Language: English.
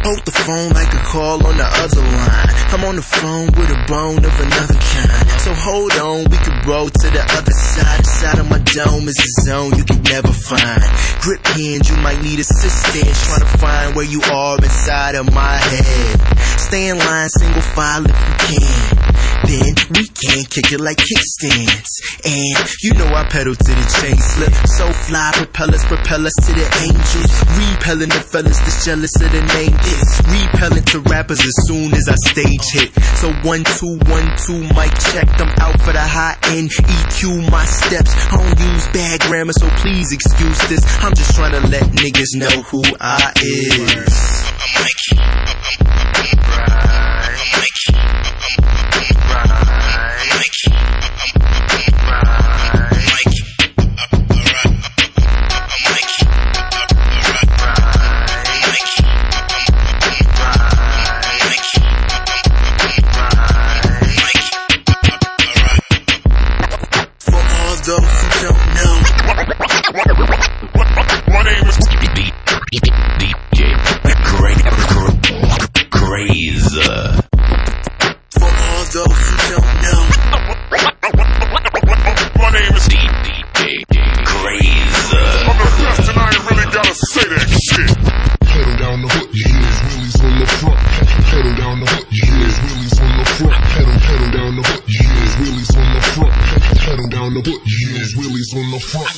Hold the phone like a call on the other line. I'm on the phone with a bone of another kind. So hold on, we can roll to the other side. The side of my dome is a zone you can never find. Grip hands, you might need assistance trying to find where you are inside of my head. Stay in line, single file if you can. Then we can kick it like kickstands. And you know I pedal to the chain slip. So fly, propel us to the angels. Repelling the fellas that's jealous of the name this. Repelling to rappers as soon as I stage hit. So 1, 2, 1, 2, mic check. I'm out for the high end. EQ my steps. I don't use bad grammar, so please excuse this. I'm just trying to let niggas know who I is. Those who don't know, my name is DJ Crazy. For all those who don't know, my name is DJ Crazy. I'm the best and I ain't really gotta say that shit. Pedal down the hook, you hear his wheelies on the front. Pedal down the hook, you hear his wheelies on the front. Pedal down the hook, you hear his wheelies on the front. Pedal down the hook, you hear his wheelies on the front.